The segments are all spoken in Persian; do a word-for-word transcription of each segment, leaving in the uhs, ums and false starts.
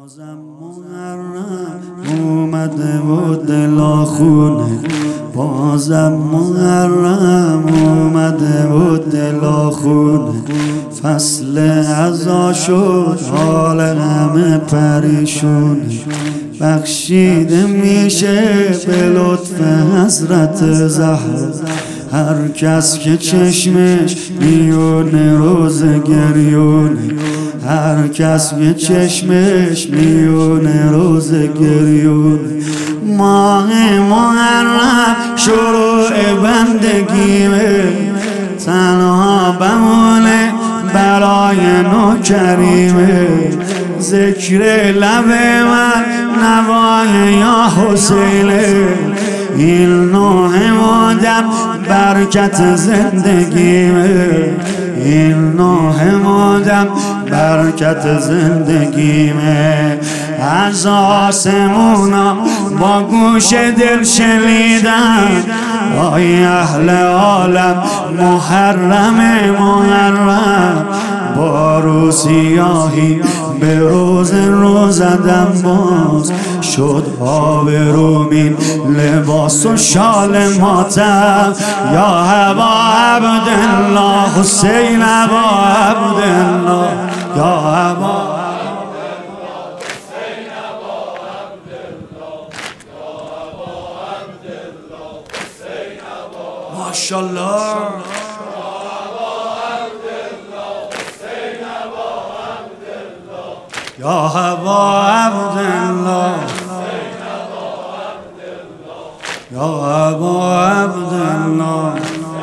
بازم محرم اومده و دلاخونه، بازم محرم اومده و دلاخونه. فصل عزا شد حال همه پریشونه، بخشیده میشه به لطف حضرت زهرا هر کس که چشمش میونه روز گریونه، هر کس که چشمش میونه روز گریونه. ماه محرم شروع بندگیمه، تنها بمونه برای نوکریمه. ذکر لب من نوای یا حسینه، این نوح مادم برکت زندگیمه، این نوح مادم برکت زندگیمه. از آسمونا با گوش دل شنیدم، آی اهل عالم محرم محرم. با رو سیاهی به روز رو زدم باز، شد آبرومین لباس و شال ماتم. یا ابا عبدالله حسین ابا عبدالله، یا ابا ماشاءالله. یا ابا عبدالله، یا ابا عبدالله.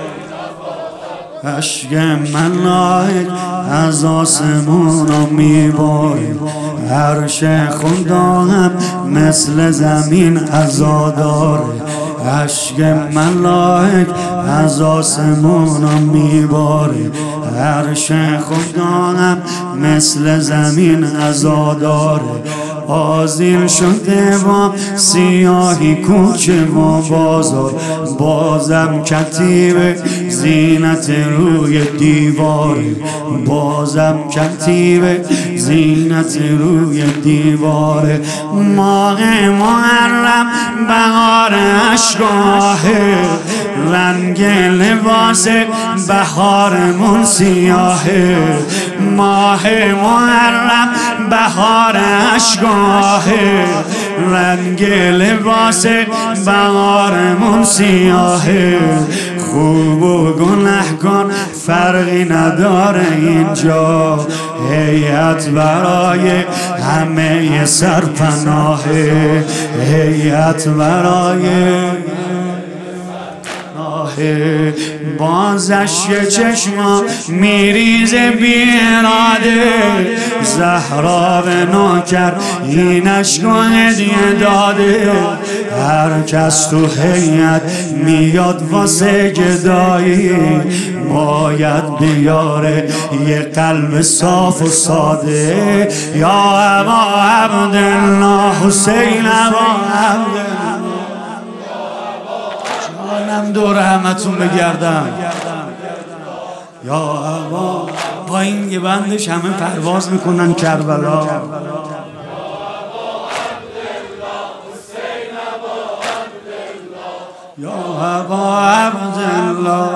عشق من ناهید از آسمونا میبارید، عرش خدا هم مثل زمین عزاداره. عشق من لاحق از آسمونا میباره، عرش خدا هم مثل زمین عزاداره. آذین شده با سیاهی کوچه و بازار، بازم کتیبه زینت روی دیواره، بازم کتیبه زینت روی دیواره. ماه محرم بهار اشکاهه، رنگ لباس بهارمون سیاهه. ماه محرم بهار اشکاهه، رنگ لباس بهارمون سیاهه. خوب و گنهکار فرقی نداره اینجا، هیئت برای همه سرپناهه، هیئت برای بازش چشما میریزه بی اراده. زهرا به نوکر اینش کو هدیه داده، هر کس تو هیئت میاد واسه گدایی باید بیاره یه قلب صاف و ساده. یا ابا عبدالله حسین ابا عبدالله، جانم دور همتون بگردم. یا ابا پایین یه بندش همه پرواز میکنن کربلا. یا ابا عبدالله،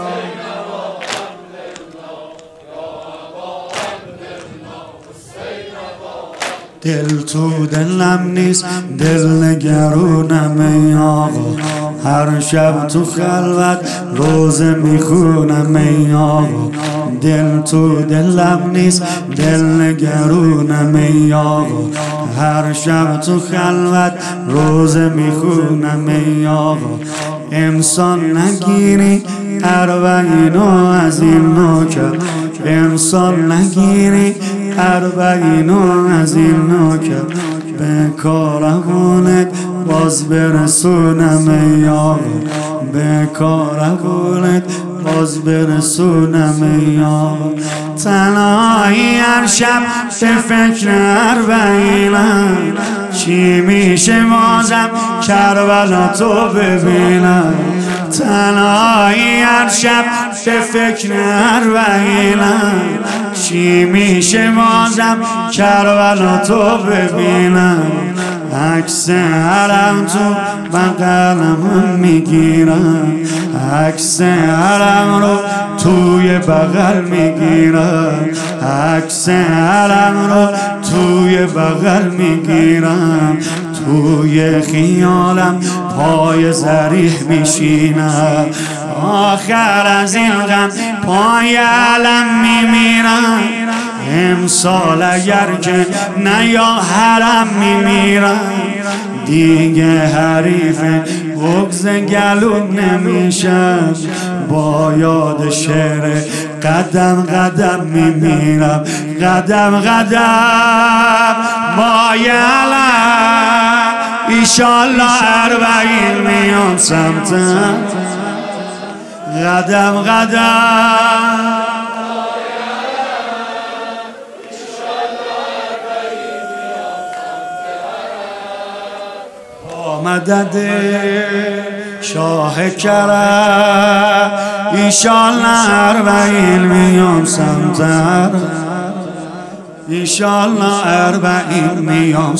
دل تو دلم نیست دل نگرونم ای آقا، هر شب تو خلوت روزه میخونم ای آقا. دل تو دلم نیست دل نگرونم ای آقا، هر شب تو خلوت روزه میخونم ای آقا. امسال نگیری اربعینو از این نوکر، امسال نگیری اربعینو از این نوکر. به کارمونت باز برسونم ای آقا، به کارمونت باز برسونم ای آقا. تنهایی هر شب به فکر اربعینم، چی میشه بازم کربلا تو ببینم. تنهایی هر شب به فکر اربعینم چی میشه بازم کربلا تو ببینم عکس حرم تو بغلم میگیرم عکس حرم رو توی بغل میگیرم عکس حرم رو توی بغل میگیرم توی خیالم پای ضریح میشینم آخر از این غم پای علم میمیرم امسال اگر که نه یا حرم میمیرم دیگه حریف بغض گلوم نمیشم با یاد شعر قدم قدم میمیرم قدم قدم با علم ایشالله اربعین میام سمتم قدم قدم مدد شاه کرم ایشالله اربعین میام سمتر ایشالله اربعین میام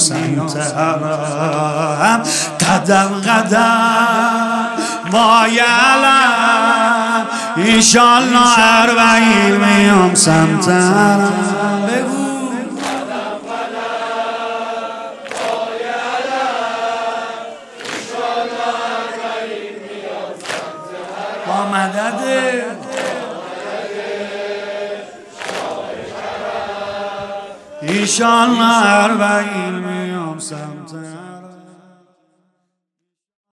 سمترم قدم قدم با علم ایشالله اربعین میام سمترم بگو با مدد ایشالله اربعین میام سمتر